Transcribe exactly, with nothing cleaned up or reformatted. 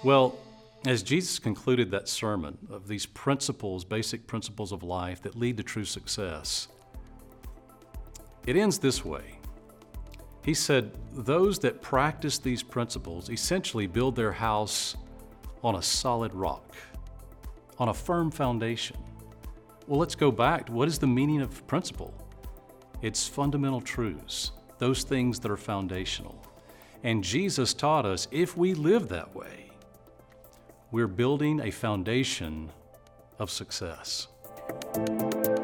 Well, as Jesus concluded that sermon of these principles, basic principles of life that lead to true success, it ends this way. He said, those that practice these principles essentially build their house on a solid rock, on a firm foundation. Well, let's go back to what is the meaning of principle? It's fundamental truths, those things that are foundational. And Jesus taught us if we live that way, we're building a foundation of success.